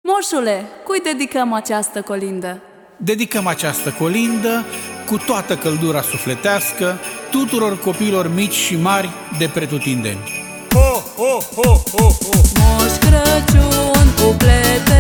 Moșule, cui dedicăm această colindă? Dedicăm această colindă cu toată căldura sufletească tuturor copiilor mici și mari de pretutindeni. Ho, ho, ho, ho, ho! Moș Crăciun, cuplet